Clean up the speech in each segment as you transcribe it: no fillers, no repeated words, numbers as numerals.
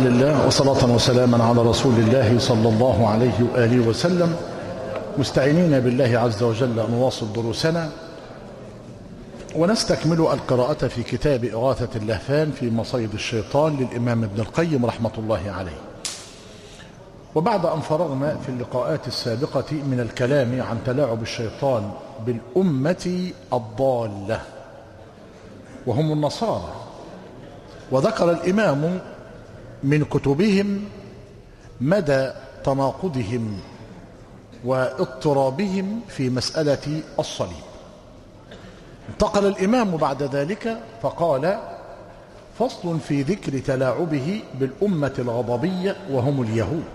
لله وصلاة وسلاما على رسول الله صلى الله عليه وآله وسلم. مستعينين بالله عز وجل نواصل دروسنا ونستكمل القراءة في كتاب إغاثة اللهفان في مصيد الشيطان للإمام ابن القيم رحمة الله عليه. وبعد أن فرغنا في اللقاءات السابقة من الكلام عن تلاعب الشيطان بالأمة الضالة وهم النصارى، وذكر الإمام من كتبهم مدى تناقضهم واضطرابهم في مسألة الصليب. انتقل الإمام بعد ذلك فقال: فصل في ذكر تلاعبه بالأمة الغضبية وهم اليهود.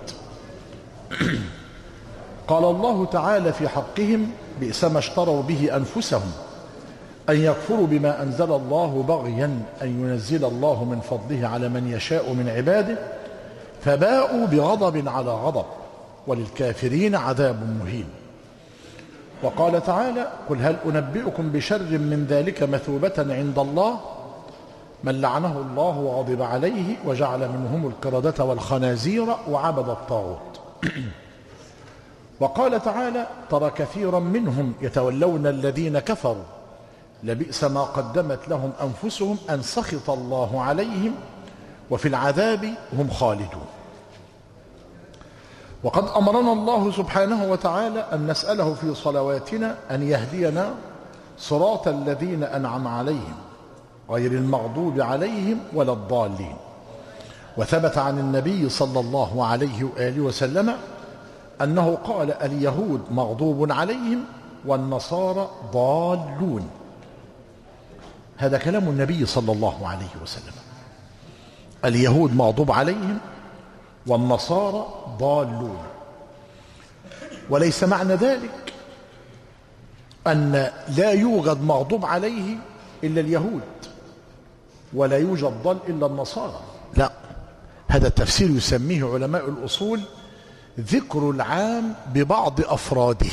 قال الله تعالى في حقهم: بئس ما اشتروا به أنفسهم أن يكفروا بما أنزل الله بغيا أن ينزل الله من فضله على من يشاء من عباده فباءوا بغضب على غضب وللكافرين عذاب مهين. وقال تعالى: قل هل أنبئكم بشر من ذلك مثوبة عند الله من لعنه الله وغضب عليه وجعل منهم القردة والخنازير وعبد الطاغوت. وقال تعالى: ترى كثيرا منهم يتولون الذين كفروا لبئس ما قدمت لهم أنفسهم أن سخط الله عليهم وفي العذاب هم خالدون. وقد أمرنا الله سبحانه وتعالى أن نسأله في صلواتنا أن يهدينا صراط الذين أنعم عليهم غير المغضوب عليهم ولا الضالين. وثبت عن النبي صلى الله عليه وآله وسلم أنه قال: اليهود مغضوب عليهم والنصارى ضالون. هذا كلام النبي صلى الله عليه وسلم. اليهود مغضوب عليهم والنصارى ضالون. وليس معنى ذلك أن لا يوجد مغضوب عليه إلا اليهود ولا يوجد ضال إلا النصارى، لا، هذا التفسير يسميه علماء الأصول ذكر العام ببعض أفراده.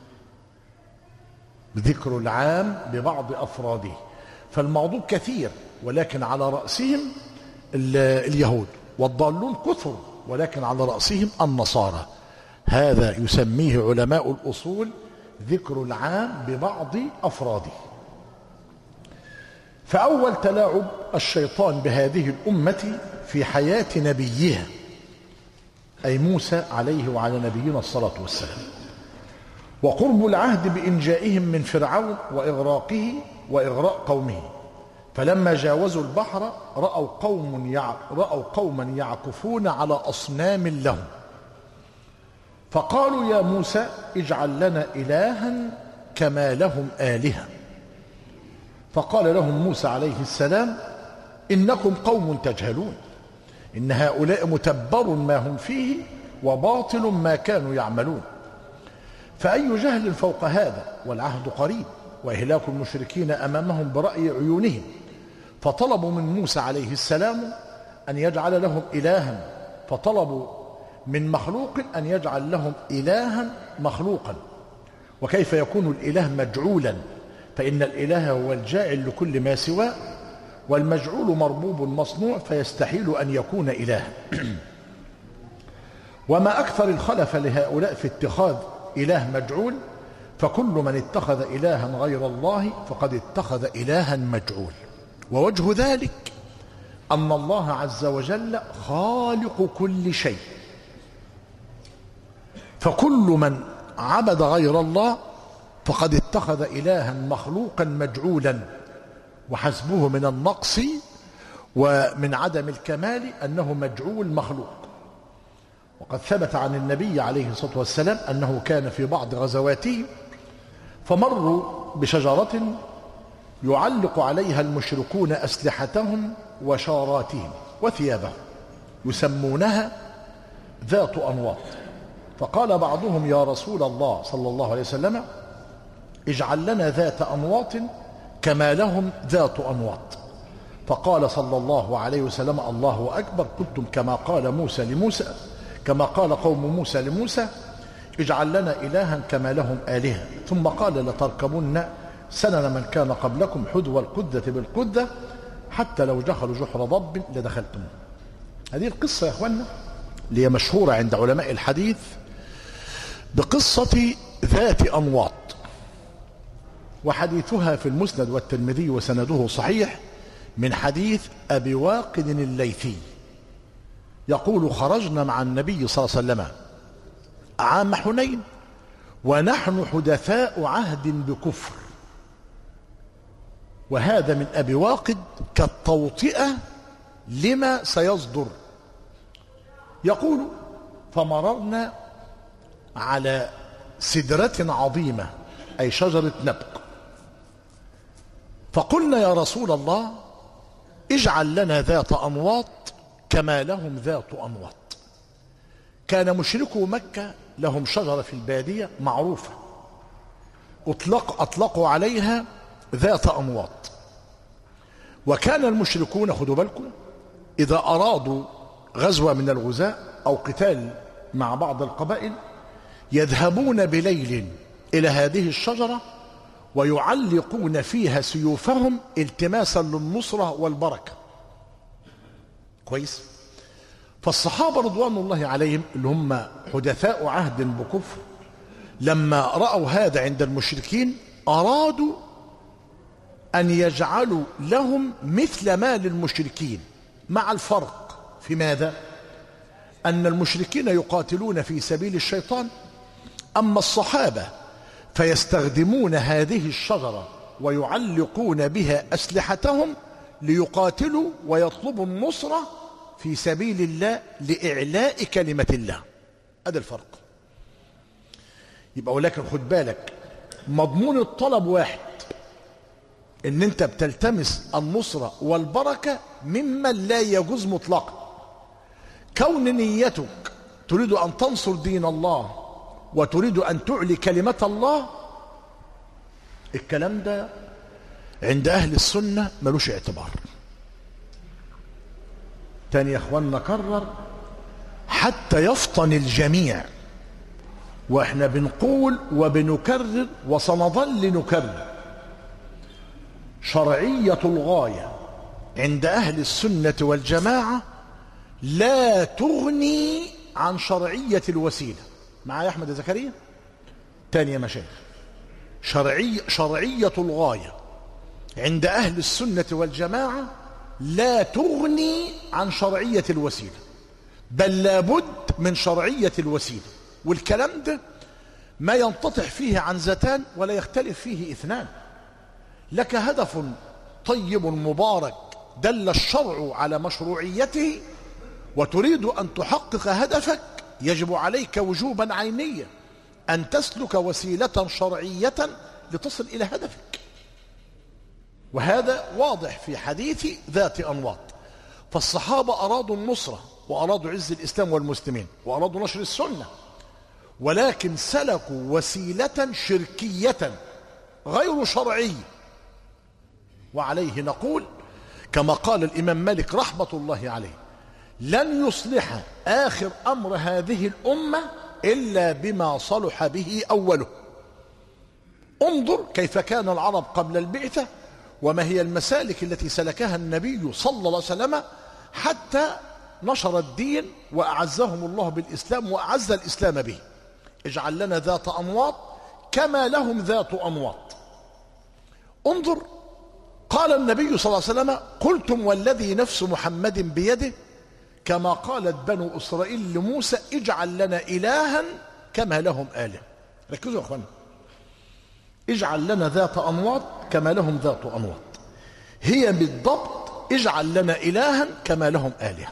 ذكر العام ببعض أفراده، فالمغضوب كثير ولكن على رأسهم اليهود، والضالون كثر ولكن على رأسهم النصارى. هذا يسميه علماء الأصول ذكر العام ببعض أفراده. فأول تلاعب الشيطان بهذه الأمة في حياة نبيها أي موسى عليه وعلى نبينا الصلاة والسلام، وقرب العهد بإنجائهم من فرعون وإغراقه وإغراق قومه. فلما جاوزوا البحر رأوا قوما يعكفون على أصنام لهم فقالوا: يا موسى اجعل لنا إلها كما لهم آلهة. فقال لهم موسى عليه السلام: إنكم قوم تجهلون، إن هؤلاء متبر ما هم فيه وباطل ما كانوا يعملون. فأي جهل فوق هذا والعهد قريب وإهلاك المشركين أمامهم برأي عيونهم. فطلبوا من موسى عليه السلام أن يجعل لهم إلها، فطلبوا من مخلوق أن يجعل لهم إلها مخلوقا. وكيف يكون الإله مجعولا؟ فإن الإله هو الجاعل لكل ما سواه، والمجعول مربوب مصنوع فيستحيل أن يكون إله. وما أكثر الخلف لهؤلاء في اتخاذ إله مجعول، فكل من اتخذ إلها غير الله فقد اتخذ إلها مجعول. ووجه ذلك أن الله عز وجل خالق كل شيء، فكل من عبد غير الله فقد اتخذ إلها مخلوقا مجعولا، وحسبه من النقص ومن عدم الكمال أنه مجعول مخلوق. وقد ثبت عن النبي عليه الصلاة والسلام أنه كان في بعض غزواته فمروا بشجرة يعلق عليها المشركون أسلحتهم وشاراتهم وثيابهم يسمونها ذات أنواط. فقال بعضهم: يا رسول الله صلى الله عليه وسلم اجعل لنا ذات أنواط كما لهم ذات أنواط. فقال صلى الله عليه وسلم: الله أكبر، قلتم كما قال قوم موسى لموسى اجعل لنا إلها كما لهم آلهة. ثم قال: لتركبن سنن من كان قبلكم حذو القدة بالقدة حتى لو دخلوا جحر ضب لدخلتم. هذه القصة يا أخوانا اللي هي مشهورة عند علماء الحديث بقصة ذات أنواط، وحديثها في المسند والترمذي وسنده صحيح من حديث أبي واقد الليثي يقول: خرجنا مع النبي صلى الله عليه وسلم عام حنين ونحن حدثاء عهد بكفر. وهذا من أبي واقد كالتوطئة لما سيصدر. يقول: فمررنا على سدرة عظيمة أي شجرة نبق، فقلنا يا رسول الله اجعل لنا ذات أنواط كما لهم ذات أنواط. كان مشركو مكة لهم شجرة في البادية معروفة أطلقوا عليها ذات أنواط. وكان المشركون، خدوا بالكم، إذا أرادوا غزوة من الغزاة أو قتال مع بعض القبائل يذهبون بليل إلى هذه الشجرة ويعلقون فيها سيوفهم التماسا للنصرة والبركة. كويس؟ فالصحابة رضوان الله عليهم اللي هم حدثاء عهد بكفر لما رأوا هذا عند المشركين أرادوا أن يجعلوا لهم مثل ما للمشركين، مع الفرق في ماذا؟ أن المشركين يقاتلون في سبيل الشيطان، أما الصحابة فيستخدمون هذه الشجرة ويعلقون بها أسلحتهم ليقاتلوا ويطلبوا النصرة في سبيل الله لإعلاء كلمة الله. هذا الفرق. يبقى ولكن خد بالك، مضمون الطلب واحد، ان انت بتلتمس النصرة والبركة ممن لا يجوز مطلقا. كون نيتك تريد ان تنصر دين الله وتريد ان تعلي كلمة الله، الكلام ده عند اهل السنة ملوش اعتبار. تاني يا اخوان نكرر حتى يفطن الجميع، واحنا بنقول وبنكرر وسنظل نكرر: شرعية الغاية عند أهل السنة والجماعة لا تغني عن شرعية الوسيلة. معايا أحمد زكريا؟ تاني يا مشايخ، شرعية الغاية عند أهل السنة والجماعة لا تغني عن شرعية الوسيلة، بل لابد من شرعية الوسيلة. والكلام ده ما ينتطح فيه عن ذاتان ولا يختلف فيه اثنان. لك هدف طيب مبارك دل الشرع على مشروعيته وتريد أن تحقق هدفك، يجب عليك وجوبا عينيا أن تسلك وسيلة شرعية لتصل إلى هدفك. وهذا واضح في حديث ذات أنواط. فالصحابة أرادوا النصرة وأرادوا عز الإسلام والمسلمين وأرادوا نشر السنة، ولكن سلكوا وسيلة شركية غير شرعية. وعليه نقول كما قال الإمام مالك رحمة الله عليه: لن يصلح آخر أمر هذه الأمة إلا بما صلح به أوله. انظر كيف كان العرب قبل البعثة وما هي المسالك التي سلكها النبي صلى الله عليه وسلم حتى نشر الدين وأعزهم الله بالإسلام وأعز الإسلام به. اجعل لنا ذات أنواط كما لهم ذات أنواط. انظر، قال النبي صلى الله عليه وسلم: قلتم والذي نفس محمد بيده كما قالت بنو إسرائيل لموسى اجعل لنا إلها كما لهم آله. ركزوا يا أخوانا، اجعل لنا ذات أنواط كما لهم ذات أنواط، هي بالضبط اجعل لنا إلها كما لهم آله.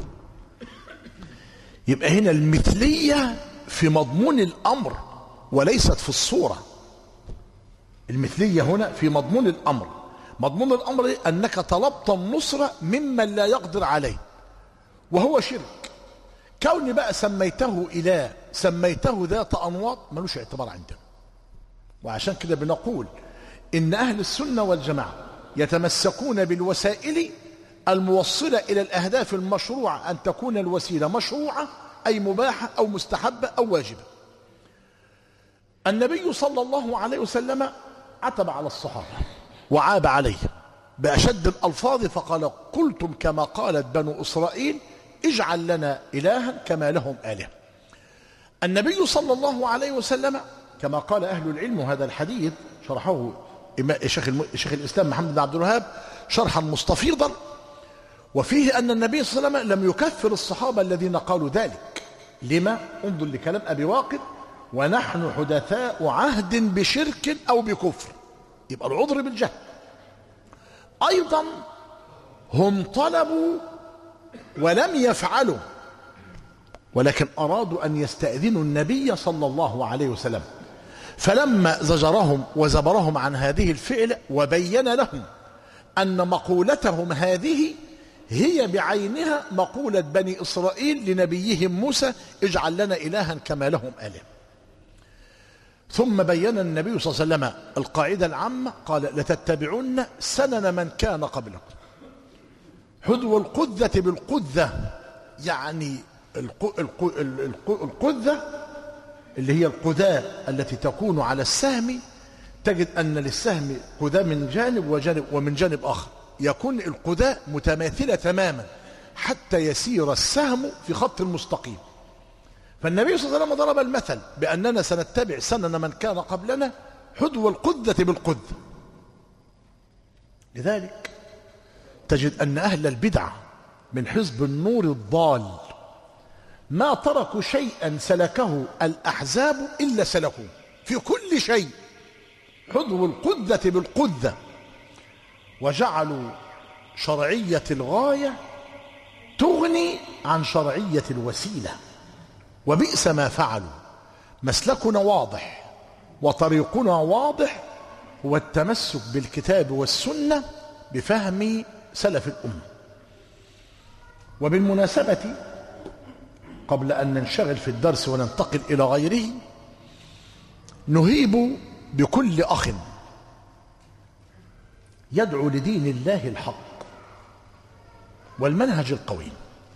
يبقى هنا المثلية في مضمون الأمر وليست في الصورة. المثلية هنا في مضمون الأمر. مضمون الأمر أنك طلبت النصرة ممن لا يقدر عليه، وهو شرك. كون بقى سميته إله سميته ذات أنواط ملوش اعتبار عندنا. وعشان كده بنقول إن أهل السنة والجماعة يتمسكون بالوسائل الموصلة إلى الأهداف المشروعة، أن تكون الوسيلة مشروعة أي مباحة أو مستحبة أو واجبة. النبي صلى الله عليه وسلم عتب على الصحابة وعاب عليه بأشد الألفاظ فقال: قلتم كما قالت بنو إسرائيل اجعل لنا إلها كما لهم آلهة. النبي صلى الله عليه وسلم كما قال أهل العلم، وهذا الحديث شرحه شيخ الإسلام محمد بن عبد الوهاب شرحا مستفيضا، وفيه أن النبي صلى الله عليه وسلم لم يكفر الصحابة الذين قالوا ذلك. لما؟ انظر لكلام أبي واقد: ونحن حدثاء عهد بشرك أو بكفر، يبقى العذر بالجهل. أيضا هم طلبوا ولم يفعلوا، ولكن أرادوا أن يستأذنوا النبي صلى الله عليه وسلم، فلما زجرهم وزبرهم عن هذه الفعل وبين لهم أن مقولتهم هذه هي بعينها مقولة بني إسرائيل لنبيهم موسى: اجعل لنا إلها كما لهم آلهة. ثم بين النبي صلى الله عليه وسلم القاعدة العامة، قال: لتتبعن سنن من كان قبلكم. حذو القذة بالقذة، يعني القذة اللي هي القذاة التي تكون على السهم، تجد أن للسهم قذاة من جانب ومن جانب آخر، يكون القذاة متماثلة تماما حتى يسير السهم في خط مستقيم. فالنبي صلى الله عليه وسلم ضرب المثل بأننا سنتبع سنن من كان قبلنا حذو القذة بالقذة. لذلك تجد أن أهل البدع من حزب النور الضال ما تركوا شيئا سلكه الأحزاب إلا سلكوه في كل شيء، حذو القذة بالقذة، وجعلوا شرعية الغاية تغني عن شرعية الوسيلة، وبئس ما فعلوا. مسلكنا واضح وطريقنا واضح، هو التمسك بالكتاب والسنة بفهم سلف الأمة. وبالمناسبة قبل أن ننشغل في الدرس وننتقل إلى غيره، نهيب بكل أخ يدعو لدين الله الحق والمنهج القويم،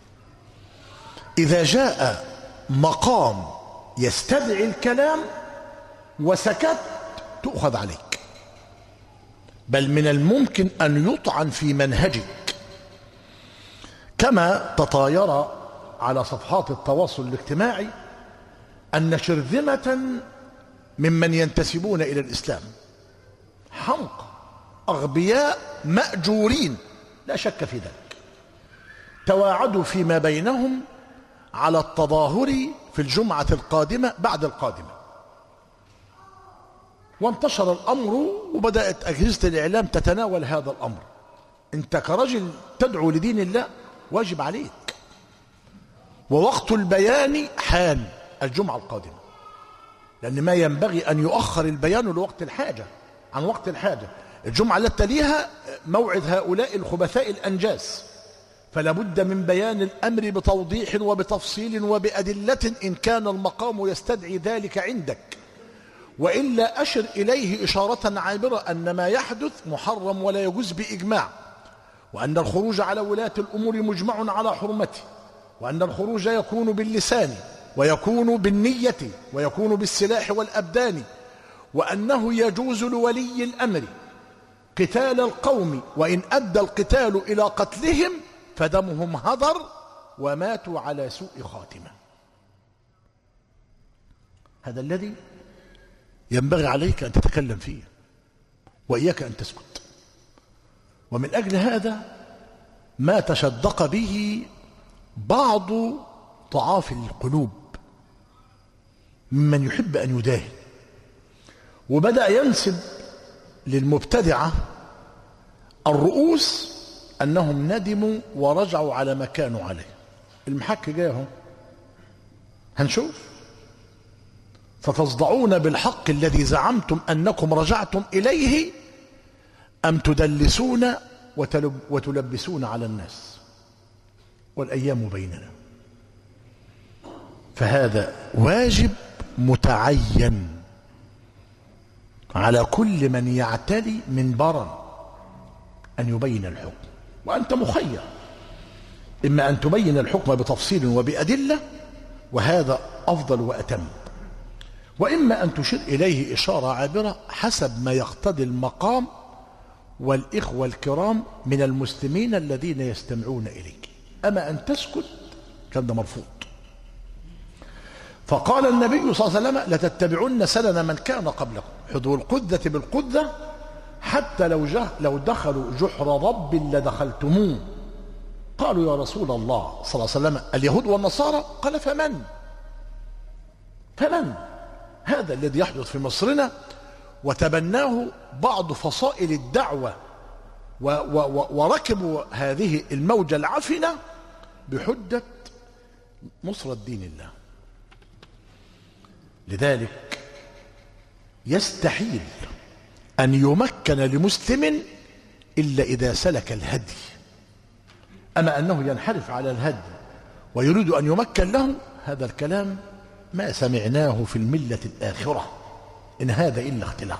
إذا جاء مقام يستدعي الكلام وسكت تؤخذ عليك، بل من الممكن أن يطعن في منهجك، كما تطاير على صفحات التواصل الاجتماعي أن شرذمة ممن ينتسبون إلى الإسلام حمقى أغبياء مأجورين لا شك في ذلك، تواعدوا فيما بينهم على التظاهر في الجمعة القادمة بعد القادمة، وانتشر الأمر وبدأت أجهزة الإعلام تتناول هذا الأمر. أنت كرجل تدعو لدين الله واجب عليك، ووقت البيان حان الجمعة القادمة، لأن ما ينبغي أن يؤخر البيان لوقت الحاجة عن وقت الحاجة. الجمعة التي تليها موعد هؤلاء الخبثاء الأنجاس، فلا بد من بيان الأمر بتوضيح وبتفصيل وبأدلة إن كان المقام يستدعي ذلك عندك، وإلا أشر إليه إشارة عابرة أن ما يحدث محرم ولا يجوز بإجماع، وأن الخروج على ولاة الأمور مجمع على حرمته، وأن الخروج يكون باللسان ويكون بالنية ويكون بالسلاح والأبدان، وأنه يجوز لولي الأمر قتال القوم وإن أدى القتال إلى قتلهم فدمهم هدر وماتوا على سوء خاتمة. هذا الذي ينبغي عليك أن تتكلم فيه وإياك أن تسكت. ومن أجل هذا ما تشدق به بعض ضعاف القلوب ممن يحب أن يداهن، وبدأ ينسب للمبتدعة الرؤوس أنهم ندموا ورجعوا على ما كانوا عليه. المحك جاهم، هنشوف. فتصدعون بالحق الذي زعمتم أنكم رجعتم إليه أم تدلسون وتلبسون على الناس، والأيام بيننا. فهذا واجب متعين على كل من يعتلي منبرا أن يبين الحكم، وأنت مخير، إما أن تبين الحكم بتفصيل وبأدلة وهذا أفضل وأتم، وإما أن تشير إليه إشارة عابرة حسب ما يقتضي المقام والإخوة الكرام من المسلمين الذين يستمعون إليك. أما أن تسكت كان ده مرفوض. فقال النبي صلى الله عليه وسلم لتتبعن سنن من كان قبلكم حذو القذة بالقذة حتى لو دخلوا جحر رب لدخلتموه. قالوا يا رسول الله صلى الله عليه وسلم اليهود والنصارى؟ قال فمن هذا الذي يحدث في مصرنا وتبناه بعض فصائل الدعوة وركبوا هذه الموجة العفنة بحجة نصرة دين الله. لذلك يستحيل أن يمكن لمسلم إلا إذا سلك الهدي. أما أنه ينحرف على الهدي ويريد أن يمكن له، هذا الكلام ما سمعناه في الملة الآخرة، إن هذا إلا اختلاق.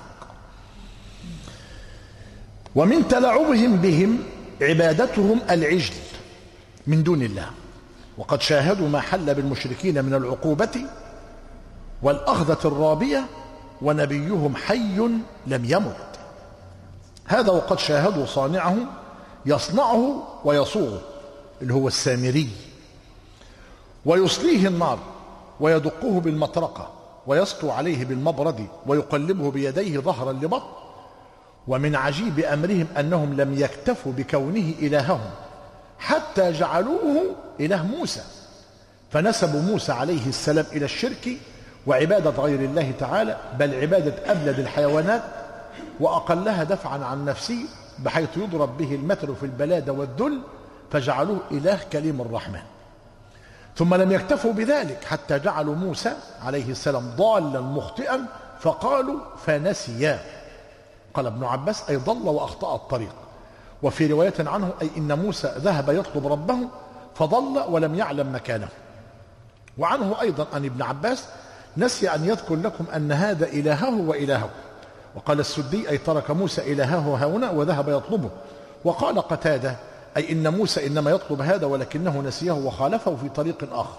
ومن تلاعبهم بهم عبادتهم العجل من دون الله، وقد شاهدوا ما حل بالمشركين من العقوبة والأخذة الرابية ونبيهم حي لم يمت. هذا وقد شاهدوا صانعه يصنعه ويصوغه اللي هو السامري، ويصليه النار ويدقه بالمطرقة ويسطو عليه بالمبرد ويقلبه بيديه ظهرا لبطن. ومن عجيب أمرهم أنهم لم يكتفوا بكونه إلههم حتى جعلوه إله موسى، فنسبوا موسى عليه السلام إلى الشرك وعبادة غير الله تعالى، بل عبادة أبلد الحيوانات وأقلها دفعا عن نفسه، بحيث يضرب به المثل في البلادة والذل، فجعلوه إله كليم الرحمن. ثم لم يكتفوا بذلك حتى جعلوا موسى عليه السلام ضالا مخطئا، فقالوا فنسيا. قال ابن عباس أي ضل وأخطأ الطريق. وفي رواية عنه أي إن موسى ذهب يطلب ربه فضل ولم يعلم مكانه. وعنه أيضا عن ابن عباس نسي أن يذكر لكم أن هذا إلهه وإلهه. وقال السدي أي ترك موسى إلهه هنا وذهب يطلبه. وقال قتادة أي إن موسى إنما يطلب هذا ولكنه نسيه وخالفه في طريق آخر.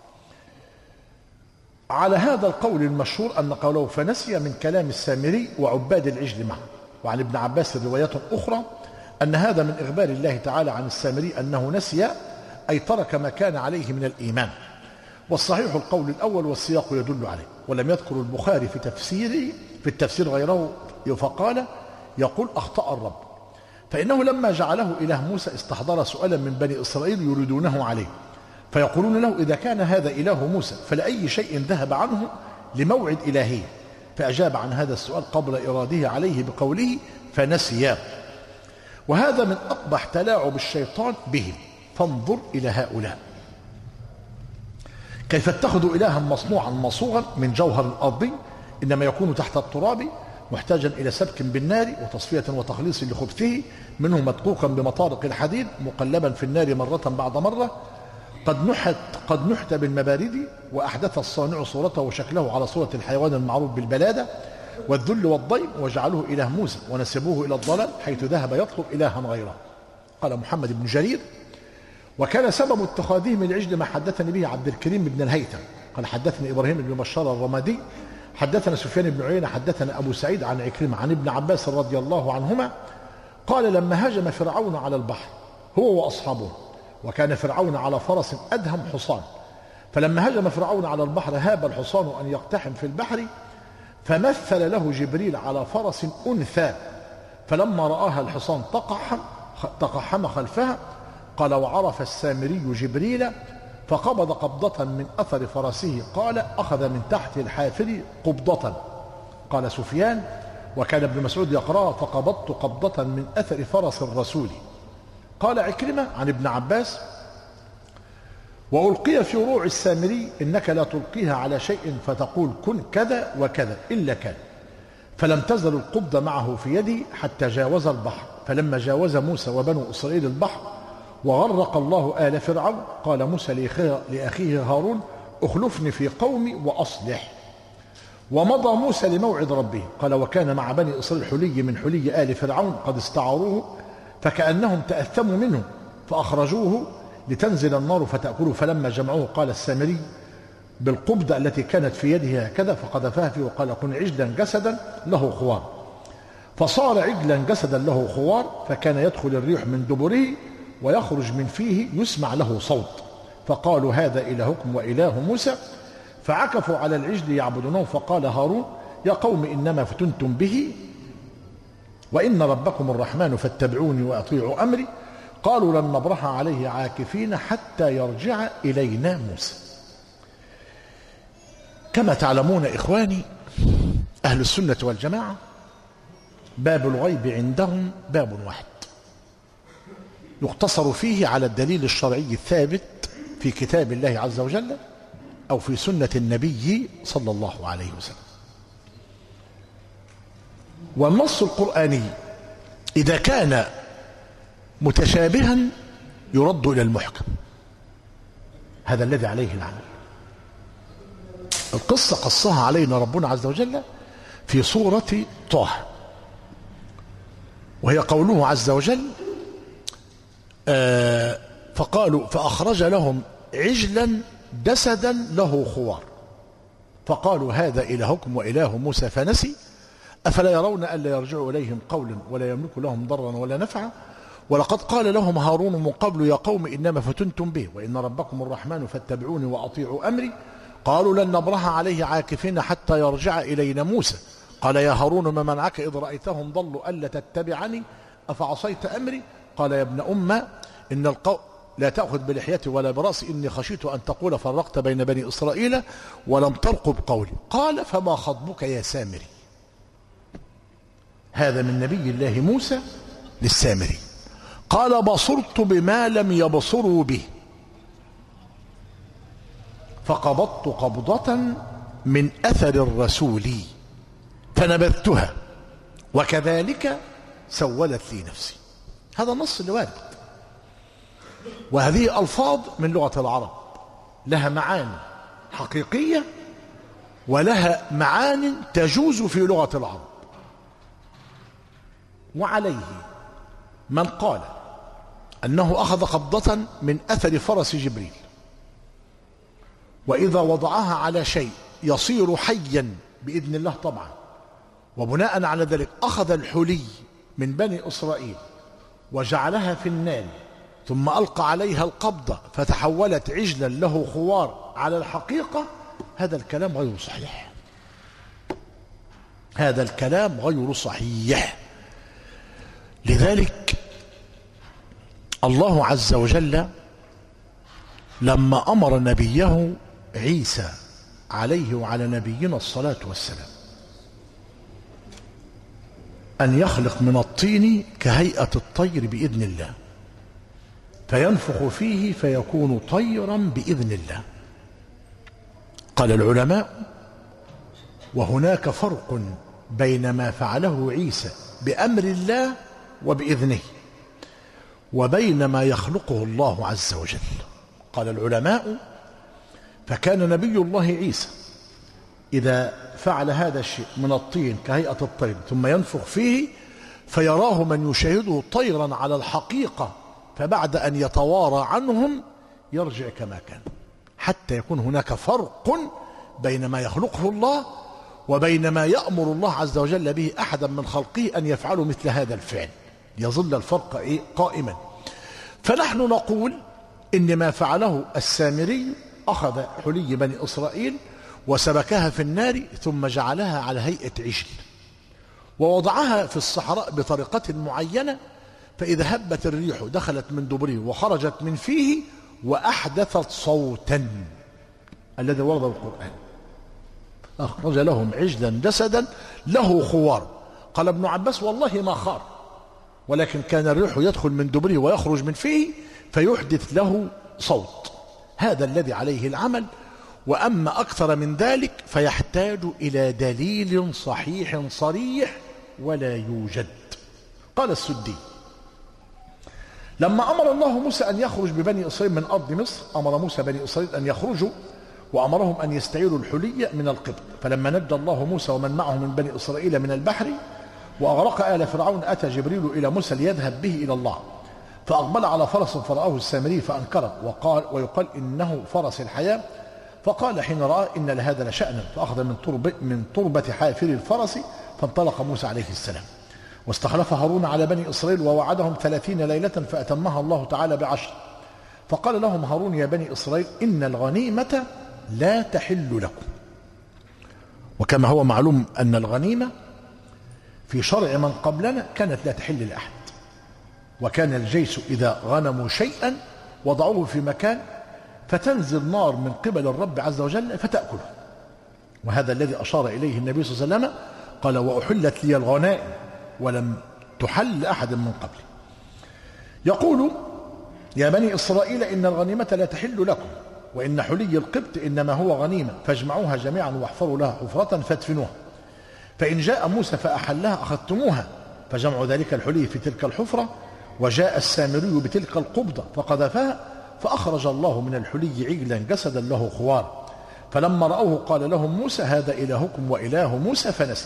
على هذا القول المشهور أن قوله فنسي من كلام السامري وعباد العجل معه. وعن ابن عباس روايات أخرى أن هذا من إخبار الله تعالى عن السامري أنه نسي أي ترك ما كان عليه من الإيمان. والصحيح القول الأول والسياق يدل عليه. ولم يذكر البخاري في التفسير غيره، فقال يقول أخطأ الرب، فإنه لما جعله إله موسى استحضر سؤالا من بني إسرائيل يريدونه عليه، فيقولون له إذا كان هذا إله موسى فلأي شيء ذهب عنه لموعد إلهي، فأجاب عن هذا السؤال قبل إراده عليه بقوله فنسيا. وهذا من أقبح تلاعب الشيطان بهم. فانظر إلى هؤلاء كيف اتخذوا إلها مصنوعا مصوغا من جوهر الأرض إنما يكون تحت التراب محتاجا إلى سبك بالنار وتصفية وتخليص لخبثه، منه مدقوقا بمطارق الحديد مقلبا في النار مرة بعد مرة، قد نحت بالمبارد، وأحدث الصانع صورته وشكله على صورة الحيوان المعروف بالبلادة والذل والضيم، وجعلوه إله موسى ونسبوه إلى الضلال حيث ذهب يطلب إلها غيره. قال محمد بن جرير وكان سبب اتخاذهم العجل ما حدثني به عبد الكريم بن الهيثم قال حدثني إبراهيم بن بشار الرمادي حدثنا سفيان بن عيينة حدثنا أبو سعيد عن عكرمة عن ابن عباس رضي الله عنهما قال لما هاجم فرعون على البحر هو وأصحابه، وكان فرعون على فرس أدهم حصان، فلما هاجم فرعون على البحر هاب الحصان أن يقتحم في البحر، فمثل له جبريل على فرس أنثى، فلما رآها الحصان تقحم خلفها. قال وعرف السامري جبريل فقبض قبضة من أثر فرسه، قال أخذ من تحت الحافر قبضة. قال سفيان وكان ابن مسعود يقرأ فقبضت قبضة من أثر فرس الرسول. قال عكرمة عن ابن عباس وألقي في روع السامري إنك لا تلقيها على شيء فتقول كن كذا وكذا إلا كان، فلم تزل القبضة معه في يدي حتى جاوز البحر، فلما جاوز موسى وبنو إسرائيل البحر وغرق الله آل فرعون قال موسى لأخيه هارون اخلفني في قومي وأصلح. ومضى موسى لموعد ربه. قال وكان مع بني إسرائيل حلي من حلي آل فرعون قد استعاروه فكأنهم تأثموا منه فأخرجوه لتنزل النار فتأكله، فلما جمعوه قال السامري بالقبضة التي كانت في يده هكذا فقذفها فيه وقال كن عجلا جسدا له خوار، فصار عجلا جسدا له خوار، فكان يدخل الريح من دبره ويخرج من فيه يسمع له صوت، فقالوا هذا إلهكم وإله موسى فعكفوا على العجل يعبدونه. فقال هارون يا قوم إنما فتنتم به وإن ربكم الرحمن فاتبعوني وأطيعوا أمري. قالوا لن نبرح عليه عاكفين حتى يرجع إلينا موسى. كما تعلمون إخواني أهل السنة والجماعة باب الغيب عندهم باب واحد يقتصر فيه على الدليل الشرعي الثابت في كتاب الله عز وجل أو في سنة النبي صلى الله عليه وسلم. والنص القرآني إذا كان متشابها يرد إلى المحكم، هذا الذي عليه العمل. القصة قصها علينا ربنا عز وجل في سورة طه، وهي قوله عز وجل فقالوا فأخرج لهم عجلا جسدا له خوار فقالوا هذا إلهكم وإله موسى فنسي أفلا يرون ألا يرجعوا إليهم قولا ولا يملك لهم ضرا ولا نفعا ولقد قال لهم هارون من قبل يا قوم إنما فتنتم به وإن ربكم الرحمن فاتبعوني وأطيعوا أمري. قالوا لن نبرح عليه عاكفين حتى يرجع إلينا موسى. قال يا هارون ما منعك إذ رأيتهم ضلوا ألا تتبعني أفعصيت أمري. قال يا ابن أم إن القوم لا تأخذ بلحيتي ولا برأسي إني خشيت أن تقول فرقت بين بني إسرائيل ولم ترقب قولي. قال فما خطبك يا سامري. هذا من نبي الله موسى للسامري. قال بصرت بما لم يبصروا به فقبضت قبضة من أثر الرسول فنبذتها وكذلك سولت لي نفسي. هذا النص اللي وارد، وهذه ألفاظ من لغة العرب لها معاني حقيقية ولها معاني تجوز في لغة العرب. وعليه من قال أنه أخذ قبضة من أثر فرس جبريل وإذا وضعها على شيء يصير حيا بإذن الله طبعا، وبناء على ذلك أخذ الحلي من بني إسرائيل وجعلها في النار ثم ألقى عليها القبضة فتحولت عجلا له خوار على الحقيقة، هذا الكلام غير صحيح. هذا الكلام غير صحيح. لذلك الله عز وجل لما أمر نبيه عيسى عليه وعلى نبينا الصلاة والسلام أن يخلق من الطين كهيئة الطير بإذن الله فينفخ فيه فيكون طيرا بإذن الله، قال العلماء وهناك فرق بين ما فعله عيسى بأمر الله وبإذنه وبين ما يخلقه الله عز وجل. قال العلماء فكان نبي الله عيسى إذا فعل هذا الشيء من الطين كهيئة الطير ثم ينفخ فيه فيراه من يشاهده طيرا على الحقيقة، فبعد أن يتوارى عنهم يرجع كما كان، حتى يكون هناك فرق بين ما يخلقه الله وبين ما يأمر الله عز وجل به أحدا من خلقه أن يفعلوا مثل هذا الفعل، يظل الفرق قائما. فنحن نقول إن ما فعله السامري أخذ حلي بني إسرائيل وسبكها في النار ثم جعلها على هيئة عجل ووضعها في الصحراء بطريقة معينة، فإذا هبت الريح دخلت من دبره وخرجت من فيه وأحدثت صوتا الذي ورد القرآن. أخرج لهم عجلا جسدا له خوار. قال ابن عباس والله ما خار، ولكن كان الريح يدخل من دبره ويخرج من فيه فيحدث له صوت. هذا الذي عليه العمل، وأما أكثر من ذلك فيحتاج إلى دليل صحيح صريح ولا يوجد. قال السدي لما أمر الله موسى أن يخرج ببني إسرائيل من أرض مصر أمر موسى بني إسرائيل أن يخرجوا وأمرهم أن يستعيروا الحلي من القبط. فلما نجى الله موسى ومن معه من بني إسرائيل من البحر وأغرق آل فرعون أتى جبريل إلى موسى ليذهب به إلى الله، فأقبل على فرس فرآه السامري فأنكره ويقال إنه فرس الحياة، فقال حين رأى إن لهذا لشأنا، فأخذ من تربة حافر الفرس فانطلق موسى عليه السلام واستخلف هارون على بني إسرائيل ووعدهم 30 ليلة فأتمها الله تعالى ب10. فقال لهم هارون يا بني إسرائيل إن الغنيمة لا تحل لكم. وكما هو معلوم أن الغنيمة في شرع من قبلنا كانت لا تحل لأحد، وكان الجيش إذا غنموا شيئا وضعوه في مكان فتنزل نار من قبل الرب عز وجل فتأكله، وهذا الذي أشار إليه النبي صلى الله عليه وسلم، قال وأحلت لي الغنائم ولم تحل لأحد من قبلي. يقول يا بني إسرائيل إن الغنيمة لا تحل لكم، وإن حلي القبط إنما هو غنيمة، فاجمعوها جميعا واحفروا لها حفرة فادفنوها، فإن جاء موسى فأحلها أخذتموها، فجمعوا ذلك الحلي في تلك الحفرة، وجاء السامري بتلك القبضة فقذفها، فأخرج الله من الحلي عجلا جسدا له خوار، فلما رأوه قال لهم موسى هذا إلهكم وإله موسى فنسي.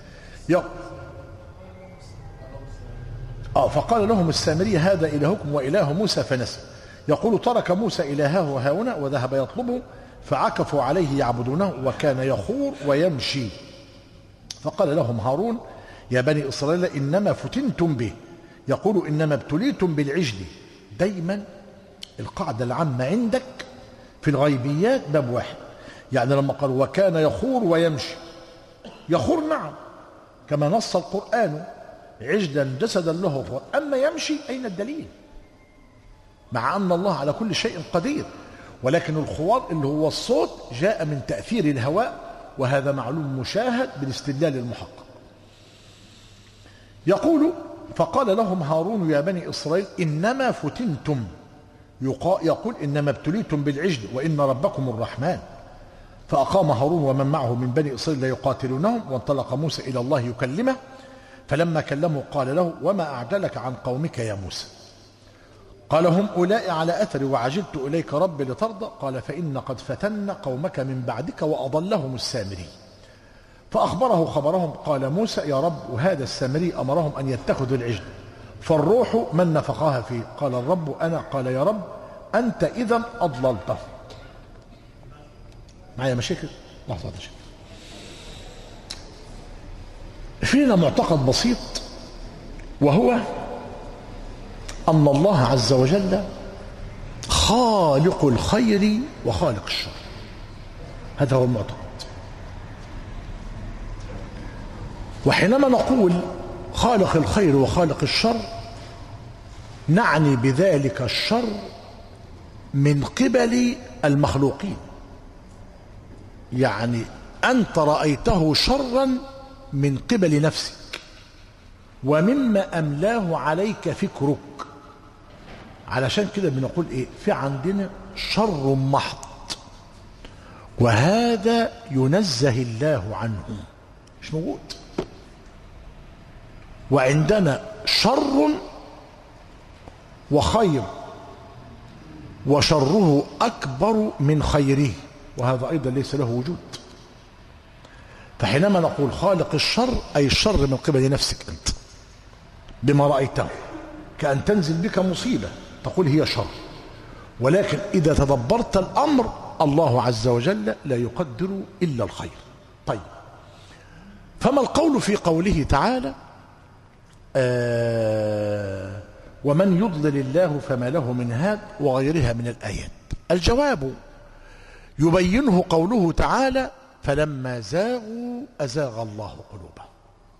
فقال لهم السامري هذا إلهكم وإله موسى فنسي. يقول ترك موسى إلهه هاهنا وذهب يطلبه، فعكفوا عليه يعبدونه، وكان يخور ويمشي. فقال لهم هارون يا بني إسرائيل إنما فتنتم به، يقول إنما ابتليتم بالعجل. دايما القاعدة العامة عندك في الغيبيات باب واحد، يعني لما قال وكان يخور ويمشي، يخور نعم كما نص القرآن عجلا جسدا له خوار، أما يمشي أين الدليل؟ مع أن الله على كل شيء قدير، ولكن الخوار اللي هو الصوت جاء من تأثير الهواء، وهذا معلوم مشاهد بالاستدلال المحقق. يقول فقال لهم هارون يا بني إسرائيل إنما فتنتم، يقول إنما ابتليتم بالعجل وإن ربكم الرحمن. فأقام هارون ومن معه من بني إسرائيل ليقاتلونهم، وانطلق موسى إلى الله يكلمه، فلما كلمه قال له وما أعجلك عن قومك يا موسى؟ قال هم أولئك على أثري وعجلت إليك رب لترضى، قال فإن قد فتن قومك من بعدك وأضلهم السامري. فأخبره خبرهم، قال موسى يا رب وهذا السامري أمرهم أن يتخذوا العجل، فالروح من نفخها فيه؟ قال الرب أنا. قال يا رب أنت إذا أضللته. معايا مشاكل؟ لحظة مشاكل. فينا معتقد بسيط، وهو أن الله عز وجل خالق الخير وخالق الشر. هذا هو المعتقد. وحينما نقول خالق الخير وخالق الشر نعني بذلك الشر من قبل المخلوقين، يعني أنت رأيته شرا من قبل نفسك ومما أملاه عليك فكرك. علشان كده بنقول إيه؟ في عندنا شر محض، وهذا ينزه الله عنه، مش موجود. وعندنا شر وخير، وشره أكبر من خيره، وهذا أيضا ليس له وجود. فحينما نقول خالق الشر أي الشر من قبل نفسك أنت بما رأيته، كأن تنزل بك مصيبة تقول هي شر، ولكن إذا تدبرت الأمر الله عز وجل لا يقدر إلا الخير. طيب، فما القول في قوله تعالى ومن يضلل الله فما له من هاد وغيرها من الآيات؟ الجواب يبينه قوله تعالى فلما زاغوا أزاغ الله قلوبهم،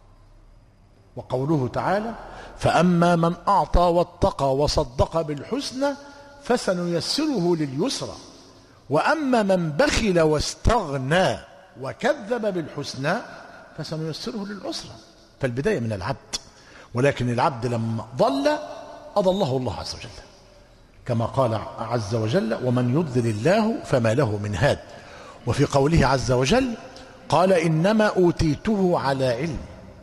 وقوله تعالى فأما من أعطى واتقى وصدق بالحسنى فسنيسره لليسرى، وأما من بخل واستغنى وكذب بالحسنى فسنيسره للعسرى. فالبداية من العبد، ولكن العبد لما ضل أضله الله عز وجل، كما قال عز وجل ومن يضلل الله فما له من هاد. وفي قوله عز وجل قال إنما أوتيته على علم.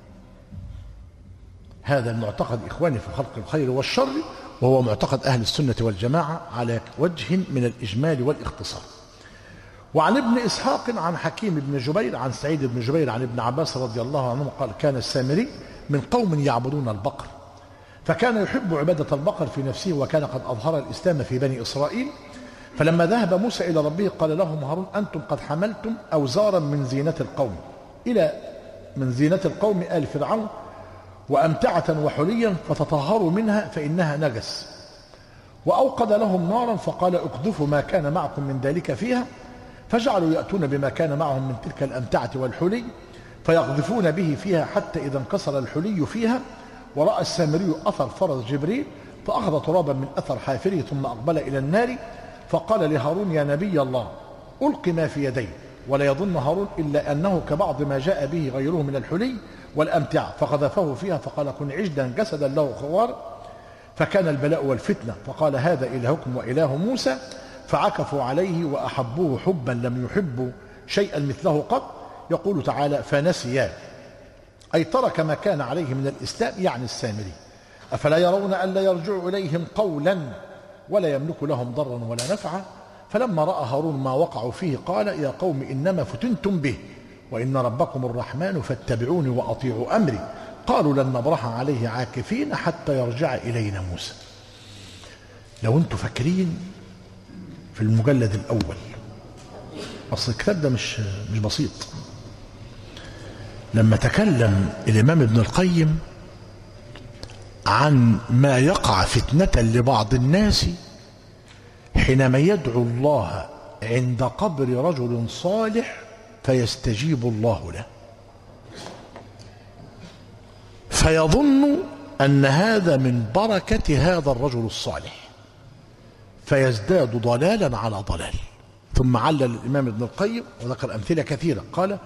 هذا المعتقد إخواني في خلق الخير والشر، وهو معتقد أهل السنة والجماعة على وجه من الإجمال والاختصار. وعن ابن إسحاق عن حكيم بن جبير عن سعيد بن جبير عن ابن عباس رضي الله عنه قال كان السامري من قوم يعبدون البقر، فكان يحب عبادة البقر في نفسه، وكان قد أظهر الإسلام في بني إسرائيل. فلما ذهب موسى إلى ربه قال لهم هارون أنتم قد حملتم أوزارا من زينة القوم من زينة القوم آل فرعون وأمتعة وحليا فتطهروا منها فإنها نجس، وأوقد لهم نارا فقال اقذفوا ما كان معكم من ذلك فيها، فجعلوا يأتون بما كان معهم من تلك الأمتعة والحلي فيقذفون به فيها حتى إذا انكسر الحلي فيها، ورأى السامري أثر فرس جبريل فأخذ ترابا من أثر حافره ثم أقبل إلى النار فقال لهارون يا نبي الله ألق ما في يدي، ولا يظن هارون إلا أنه كبعض ما جاء به غيره من الحلي والأمتعة، فقذفه فيها فقال كن عجلا جسدا له خوار، فكان البلاء والفتنة، فقال هذا إلهكم وإله موسى، فعكفوا عليه وأحبوه حبا لم يحبوا شيئا مثله قط. يقول تعالى فنسيا، أي ترك ما كان عليه من الإسلام، يعني السامري. أفلا يرون أن لا يرجع إليهم قولا ولا يملك لهم ضرا ولا نفعا. فلما رأى هارون ما وقعوا فيه قال يا قوم إنما فتنتم به وإن ربكم الرحمن فاتبعوني وأطيعوا أمري. قالوا لن نبرح عليه عاكفين حتى يرجع إلينا موسى. لو أنتم فاكرين في المجلد الأول، أصل الكتاب ده مش بسيط، لما تكلم الإمام ابن القيم عن ما يقع فتنة لبعض الناس حينما يدعو الله عند قبر رجل صالح فيستجيب الله له، فيظن أن هذا من بركة هذا الرجل الصالح فيزداد ضلالا على ضلال. ثم علل الإمام ابن القيم وذكر أمثلة كثيرة، قال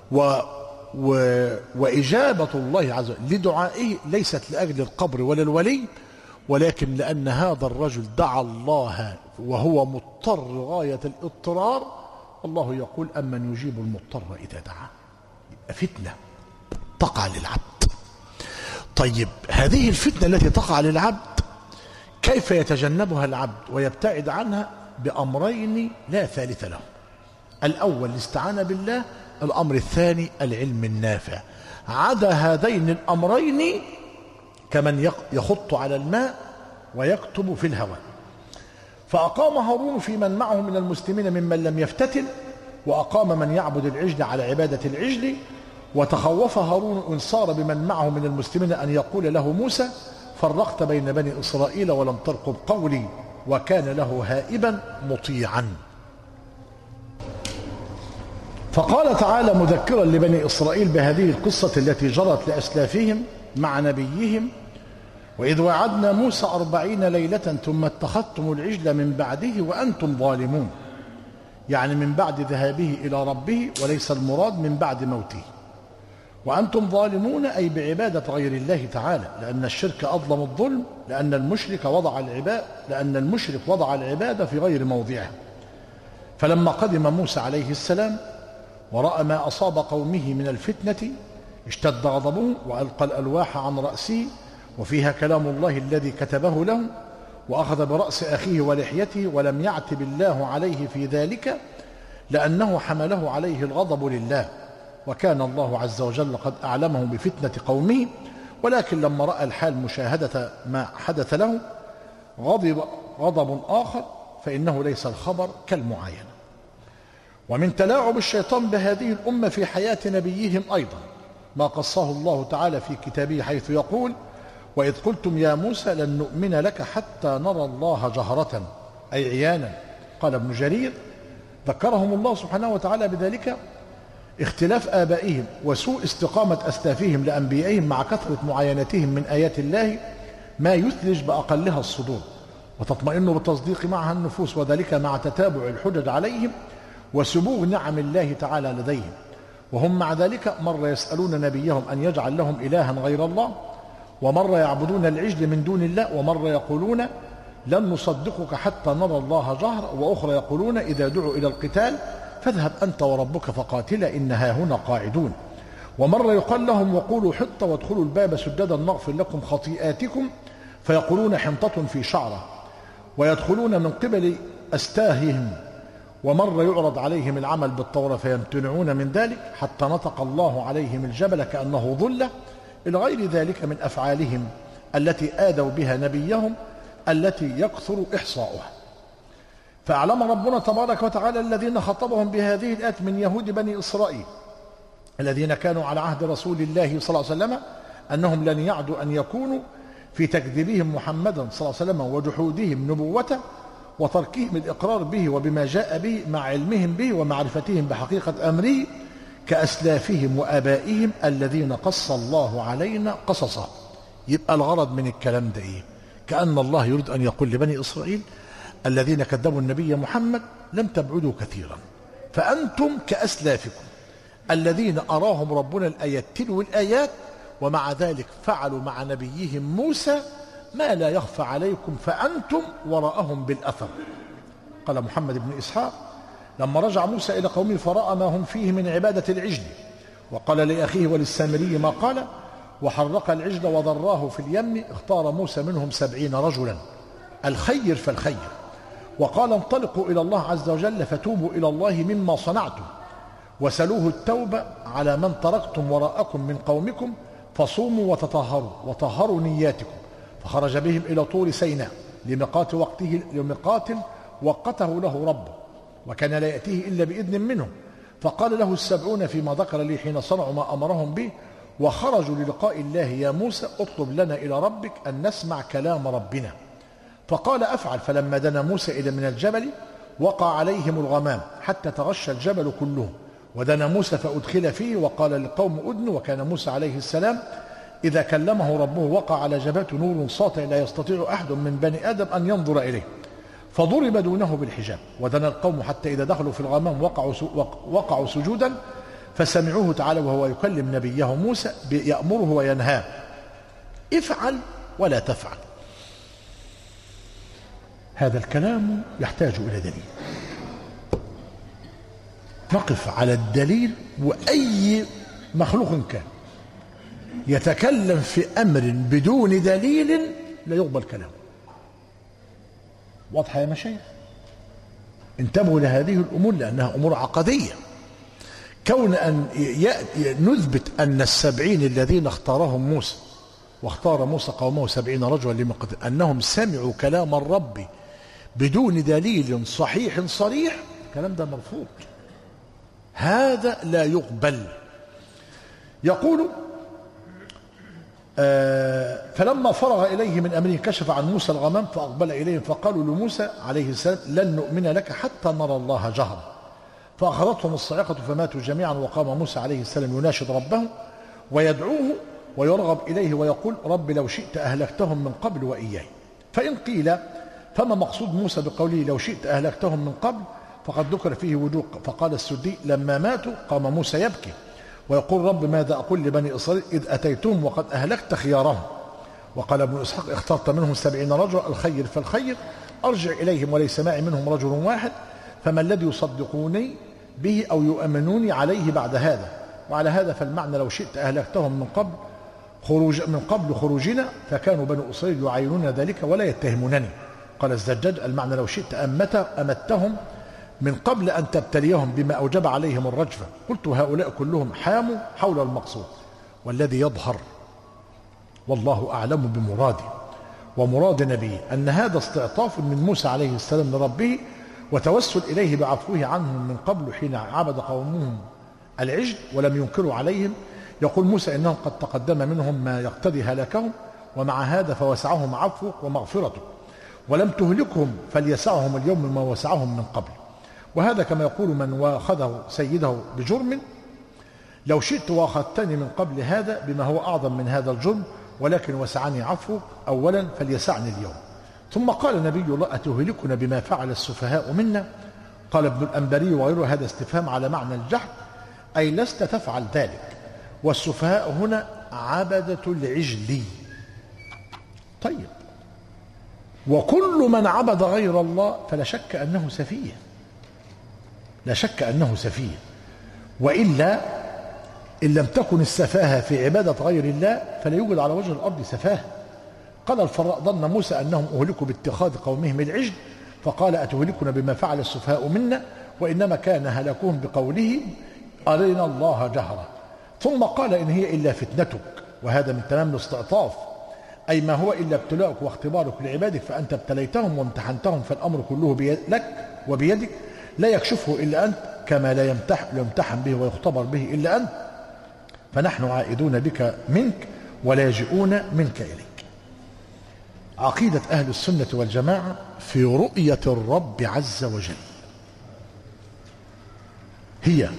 وإجابة الله عز وجل لدعائه ليست لأجل القبر ولا الولي، ولكن لأن هذا الرجل دعا الله وهو مضطر غاية الاضطرار. الله يقول أمن يجيب المضطر إذا دعاه. فتنة تقع للعبد. طيب هذه الفتنة التي تقع للعبد كيف يتجنبها العبد ويبتعد عنها؟ بأمرين لا ثالث لهم. الأول الاستعانة بالله، الأمر الثاني العلم النافع. عدا هذين الأمرين كمن يخط على الماء ويكتب في الهواء. فأقام هارون في من معه من المسلمين ممن لم يفتتن، وأقام من يعبد العجل على عبادة العجل. وتخوف هارون إن صار بمن معه من المسلمين أن يقول له موسى فرقت بين بني إسرائيل ولم ترقب قولي، وكان له هائبا مطيعا. فقال تعالى مذكرا لبني إسرائيل بهذه القصة التي جرت لأسلافهم مع نبيهم وإذ وعدنا موسى 40 ليلة ثم اتخذتم العجل من بعده وأنتم ظالمون، يعني من بعد ذهابه إلى ربه، وليس المراد من بعد موته. وأنتم ظالمون أي بعبادة غير الله تعالى، لأن الشرك أظلم الظلم، لأن المشرك وضع العبادة في غير موضعها. فلما قدم موسى عليه السلام ورأى ما أصاب قومه من الفتنة اشتد غضبه وألقى الألواح عن رأسه وفيها كلام الله الذي كتبه له، وأخذ برأس أخيه ولحيته ولم يعتب الله عليه في ذلك لأنه حمله عليه الغضب لله، وكان الله عز وجل قد أعلمه بفتنة قومه. ولكن لما رأى الحال مشاهدة ما حدث له غضب آخر، فإنه ليس الخبر كالمعاينة. ومن تلاعب الشيطان بهذه الأمة في حياة نبيهم أيضا ما قصه الله تعالى في كتابه حيث يقول وإذ قلتم يا موسى لن نؤمن لك حتى نرى الله جهرة، أي عيانا. قال ابن جرير ذكرهم الله سبحانه وتعالى بذلك اختلاف آبائهم وسوء استقامة أسلافهم لأنبيائهم مع كثرة معاينتهم من آيات الله ما يثلج بأقلها الصدور وتطمئن بالتصديق معها النفوس، وذلك مع تتابع الحجج عليهم وسبوغ نعم الله تعالى لديهم. وهم مع ذلك مرة يسألون نبيهم أن يجعل لهم إلها غير الله، ومرة يعبدون العجل من دون الله، ومرة يقولون لن نصدقك حتى نرى الله جهرا، وأخرى يقولون إذا دعوا إلى القتال فاذهب أنت وربك فقاتلا إنها هنا قاعدون. ومرة يقال لهم وقولوا حطة وادخلوا الباب سجدا نغفر لكم خطيئاتكم، فيقولون حنطة في شعرة ويدخلون من قبل أستاههم. ومرة يعرض عليهم العمل بالتوراة فيمتنعون من ذلك حتى نطق الله عليهم الجبل كأنه ظلة، إلى غير ذلك من أفعالهم التي آذوا بها نبيهم التي يكثر إحصاؤها. فأعلم ربنا تبارك وتعالى الذين خطبهم بهذه الآيات من يهود بني إسرائيل الذين كانوا على عهد رسول الله صلى الله عليه وسلم أنهم لن يعدوا أن يكونوا في تكذيبهم محمدا صلى الله عليه وسلم وجحودهم نبوته وتركهم الإقرار به وبما جاء به مع علمهم به ومعرفتهم بحقيقة أمره كأسلافهم وآبائهم الذين قص الله علينا قصصا. يبقى الغرض من الكلام ده إيه؟ كأن الله يريد أن يقول لبني إسرائيل الذين كذبوا النبي محمد لم تبعدوا كثيرا، فأنتم كأسلافكم الذين أراهم ربنا الآيات تلو الآيات، ومع ذلك فعلوا مع نبيهم موسى ما لا يخفى عليكم فأنتم وراءهم بالأثر. قال محمد بن إسحاق لما رجع موسى إلى قومه فرأى ما هم فيه من عبادة العجل، وقال لأخيه وللسامري ما قال، وحرق العجل وضراه في اليم، اختار موسى منهم 70 رجلا الخير فالخير، وقال انطلقوا إلى الله عز وجل فتوبوا إلى الله مما صنعتم وسلوه التوبة على من تركتم وراءكم من قومكم، فصوموا وتطهروا وطهروا نياتكم. فخرج بهم إلى طور سيناء لميقات وقته له ربه، وكان لا يأتيه إلا بإذن منه، فقال له 70 فيما ذكر لي حين صنعوا ما أمرهم به وخرجوا للقاء الله يا موسى اطلب لنا إلى ربك أن نسمع كلام ربنا. فقال أفعل. فلما دنا موسى إلى من الجبل وقع عليهم الغمام حتى تغشى الجبل كله، ودنا موسى فأدخل فيه وقال للقوم أدنوا. وكان موسى عليه السلام إذا كلمه ربه وقع على جبهته نور ساطع لا يستطيع أحد من بني آدم أن ينظر إليه، فضرب دونه بالحجاب. ودنا القوم حتى إذا دخلوا في الغمام وقعوا سجودا، فسمعوه تعالى وهو يكلم نبيه موسى يأمره وينهاه افعل ولا تفعل. هذا الكلام يحتاج إلى دليل، نقف على الدليل. وأي مخلوق كان يتكلم في أمر بدون دليل لا يقبل كلامه. واضحة يا مشايخ؟ انتبهوا لهذه الأمور لأنها أمور عقدية. كون أن نثبت أن 70 الذين اختارهم موسى واختار موسى قومه 70 رجلا أنهم سمعوا كلام الرب بدون دليل صحيح صريح، الكلام ده مرفوض، هذا لا يقبل. يقول فلما فرغ إليه من أمره كشف عن موسى الغمام فأقبل إليهم فقالوا لموسى عليه السلام لن نؤمن لك حتى نرى الله جهرا، فأخذتهم الصاعقة فماتوا جميعا. وقام موسى عليه السلام يناشد ربه ويدعوه ويرغب إليه ويقول رب لو شئت أهلكتهم من قبل وإياي. فإن قيل فما مقصود موسى بقوله لو شئت أهلكتهم من قبل، فقد ذكر فيه وجوه. فقال السدي لما ماتوا قام موسى يبكي ويقول رب ماذا أقول لبني إسرائيل إذ أتيتهم وقد أهلكت خيارهم. وقال ابن إسحاق اخترت منهم 70 رجلا الخير فالخير، أرجع إليهم وليس معي منهم رجل واحد، فما الذي يصدقوني به أو يؤمنوني عليه بعد هذا؟ وعلى هذا فالمعنى لو شئت أهلكتهم من قبل خروجنا، فكانوا بنو إسرائيل يعاينون ذلك ولا يتهمونني. قال الزجاج المعنى لو شئت أمتهم من قبل أن تبتليهم بما أوجب عليهم الرجفة. قلت هؤلاء كلهم حاموا حول المقصود، والذي يظهر والله أعلم بمراده ومراد نبيه أن هذا استعطاف من موسى عليه السلام لربه وتوسل إليه بعفوه عنهم من قبل حين عبد قومهم العجل ولم ينكروا عليهم. يقول موسى إنهم قد تقدم منهم ما يقتضي هلاكهم، ومع هذا فوسعهم عفوك ومغفرتك، ولم تهلكهم فليسعهم اليوم ما وسعهم من قبل. وهذا كما يقول من واخذه سيده بجرم لو شئت واخذتني من قبل هذا بما هو أعظم من هذا الجرم، ولكن وسعني عفوك أولا فليسعني اليوم. ثم قال نبي الله أتهلكنا بما فعل السفهاء منا؟ قال ابن الأنبري وغيره هذا استفهام على معنى الجحد، أي لست تفعل ذلك. والسفهاء هنا عبدة العجل. طيب، وكل من عبد غير الله فلا شك أنه سفيه، لا شك أنه سفيه. وإلا إن لم تكن السفاهة في عبادة غير الله فلا يوجد على وجه الأرض سفاهة. قال الفراء ظن موسى أنهم أهلكوا باتخاذ قومهم العجل فقال أتهلكنا بما فعل السفهاء منا، وإنما كان هلاكهم بقولهم أرنا الله جهرا. ثم قال إن هي إلا فتنتك، وهذا من تمام الاستعطاف، أي ما هو إلا ابتلاءك واختبارك لعبادك، فأنت ابتليتهم وامتحنتهم، فالأمر كله لك وبيدك، لا يكشفه إلا أنت، كما لا يمتحن به ويختبر به إلا أنت، فنحن عائدون بك منك ولاجئون منك إليك. عقيدة أهل السنة والجماعة في رؤية الرب عز وجل هي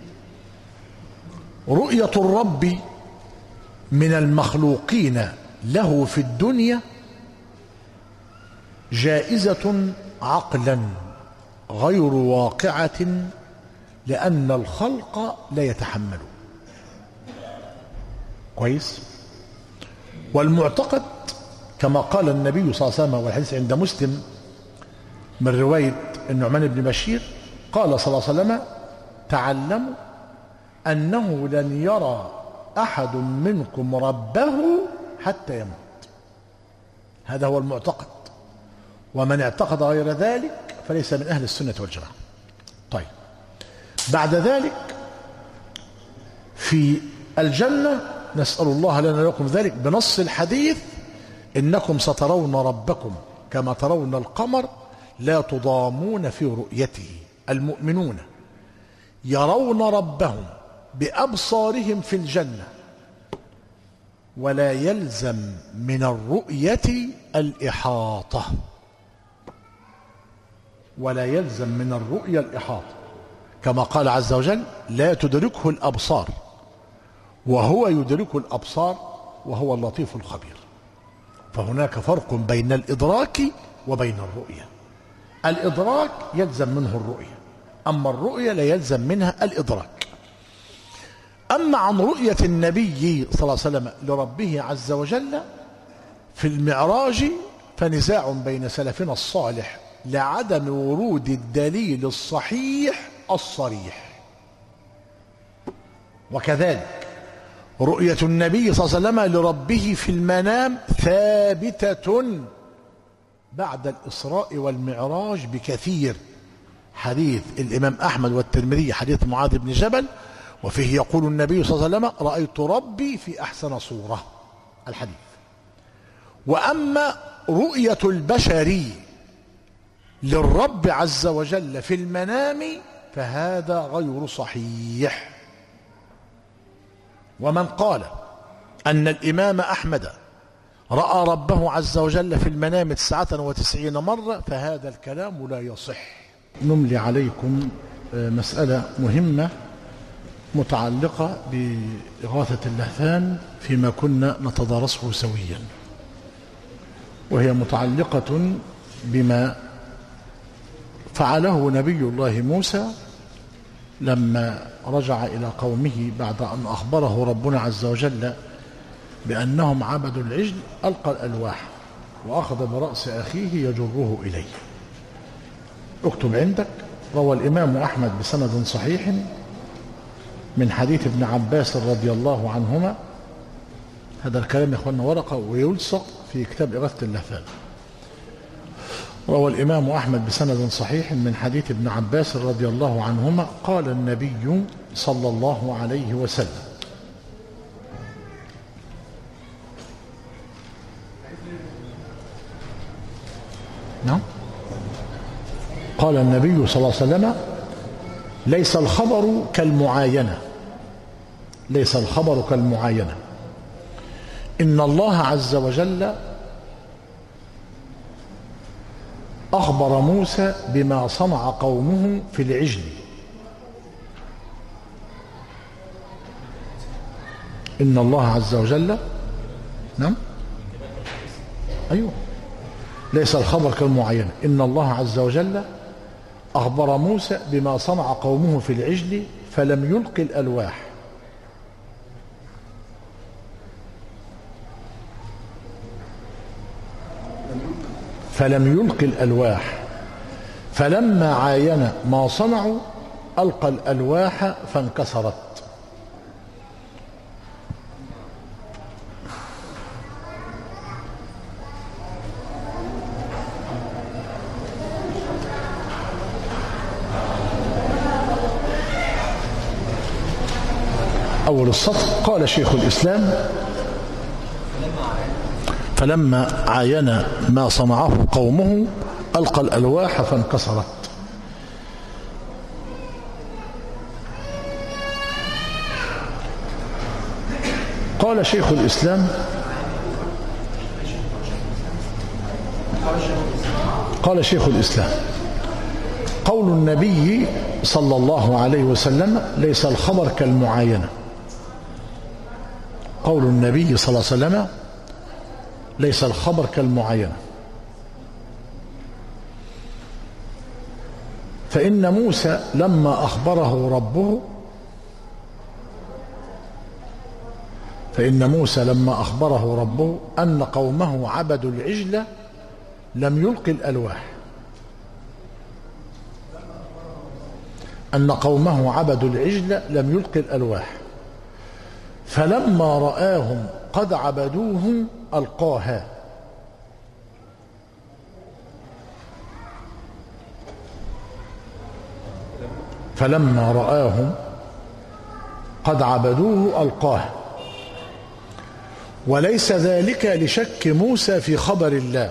رؤية الرب من المخلوقين له في الدنيا جائزة عقلا غير واقعة، لأن الخلق لا يتحمل. كويس. والمعتقد كما قال النبي صلى الله عليه وسلم، والحديث عند مسلم من رواية النعمان بن بشير، قال صلى الله عليه وسلم: تعلموا أنه لن يرى أحد منكم ربه حتى يموت. هذا هو المعتقد، ومن اعتقد غير ذلك فليس من أهل السنة والجماعة. طيب، بعد ذلك في الجنة نسأل الله لنا ولكم ذلك بنص الحديث: إنكم سترون ربكم كما ترون القمر لا تضامون في رؤيته. المؤمنون يرون ربهم بأبصارهم في الجنة، ولا يلزم من الرؤية الإحاطة، ولا يلزم من الرؤية الإحاطة، كما قال عز وجل: لا تدركه الأبصار وهو يدرك الأبصار وهو اللطيف الخبير. فهناك فرق بين الإدراك وبين الرؤية. الإدراك يلزم منه الرؤية، أما الرؤية لا يلزم منها الإدراك. أما عن رؤية النبي صلى الله عليه وسلم لربه عز وجل في المعراج فنزاع بين سلفنا الصالح لعدم ورود الدليل الصحيح الصريح. وكذلك رؤية النبي صلى الله عليه وسلم لربه في المنام ثابتة بعد الإسراء والمعراج بكثير. حديث الإمام أحمد والترمذي حديث معاذ بن جبل، وفيه يقول النبي صلى الله عليه وسلم: رأيت ربي في أحسن صورة. الحديث. وأما رؤية البشر للرب عز وجل في المنام فهذا غير صحيح. ومن قال أن الإمام أحمد رأى ربه عز وجل في المنام 99 مرة فهذا الكلام لا يصح. نملي عليكم مسألة مهمة متعلقة بإغاثة اللهفان فيما كنا نتدارسه سويا، وهي متعلقة بما فعله نبي الله موسى لما رجع إلى قومه بعد أن أخبره ربنا عز وجل بأنهم عبدوا العجل. ألقى الألواح وأخذ برأس أخيه يجره إليه. اكتب عندك: روى الإمام أحمد بسند صحيح من حديث ابن عباس رضي الله عنهما. هذا الكلام يا اخوانا ورقة ويلصق في كتاب إغاثة اللهفان. روى الإمام أحمد بسند صحيح من حديث ابن عباس رضي الله عنهما قال النبي صلى الله عليه وسلم: نعم، قال النبي صلى الله عليه وسلم: ليس الخبر كالمعاينة، ليس الخبر كالمعاينة، إن الله عز وجل أخبر موسى بما صنع قومه في العجل. إن الله عز وجل، نعم، أيوه، ليس الخبر كالمعاينة، إن الله عز وجل أخبر موسى بما صنع قومه في العجل فلم يلق الألواح فلما عاين ما صنعوا ألقى الألواح فانكسرت. أول السطر قال شيخ الإسلام: فلما عاين ما صنعه قومه ألقى الألواح فانكسرت. قال شيخ الإسلام: قال شيخ الإسلام: قول النبي صلى الله عليه وسلم: ليس الخبر كالمعاينة. قول النبي صلى الله عليه وسلم: ليس الخبر كالمعاينة. فإن موسى لما أخبره ربه أن قومه عبدوا العجل لم يلقي الألواح. فلما رآهم قد عبدوه ألقاها. وليس ذلك لشك موسى في خبر الله،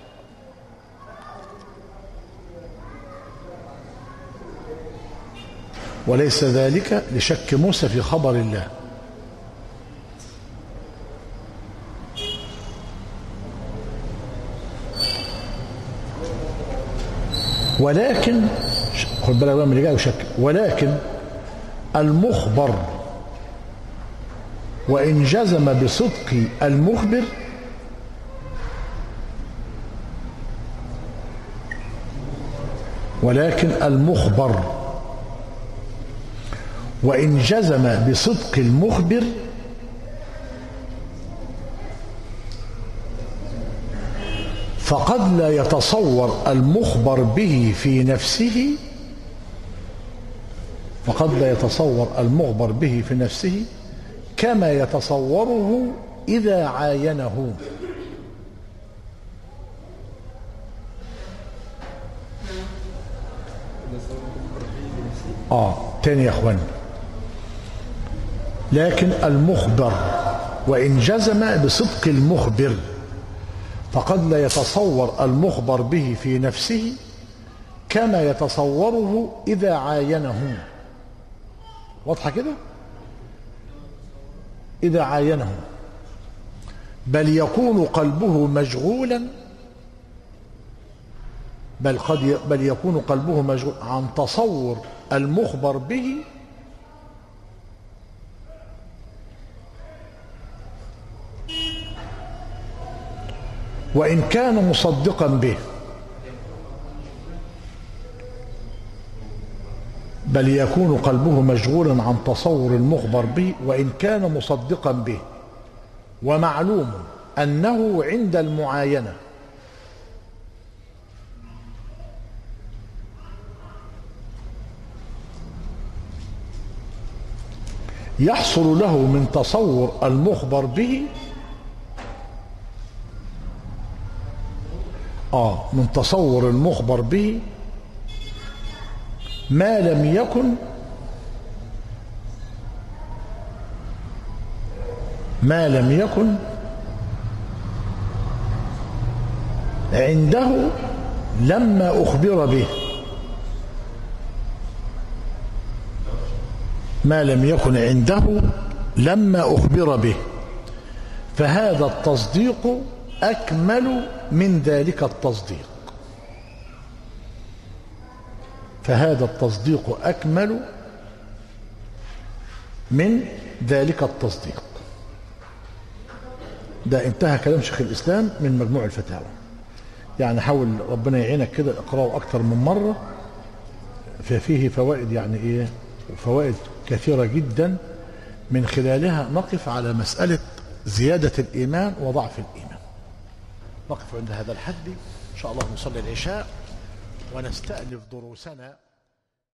ولكن خد بالك بقى من اللي جاي وشك. ولكن المخبر وإن جزم بصدق المخبر فقد لا يتصور المخبر به في نفسه كما يتصوره إذا عاينه. تاني يا اخوان. لكن المخبر وإن جزم بصدق المخبر فقد لا يتصور المخبر به في نفسه كما يتصوره إذا عاينه. واضحة كده؟ إذا عاينه، بل يكون قلبه مشغولا عن تصور المخبر به وإن كان مصدقا به. بل يكون قلبه مشغولا عن تصور المخبر به وإن كان مصدقا به. ومعلوم أنه عند المعاينة يحصل له من تصور المخبر به ما لم يكن عنده لما أخبر به. فهذا التصديق أكمل من ذلك التصديق. ده انتهى كلام شيخ الإسلام من مجموع الفتاوى. يعني حاول ربنا يعينك كده اقرأه أكثر من مرة، ففيه فوائد يعني إيه، فوائد كثيرة جدا من خلالها نقف على مسألة زيادة الإيمان وضعف الإيمان. نقف عند هذا الحد إن شاء الله. نصلي العشاء ونستأنف دروسنا.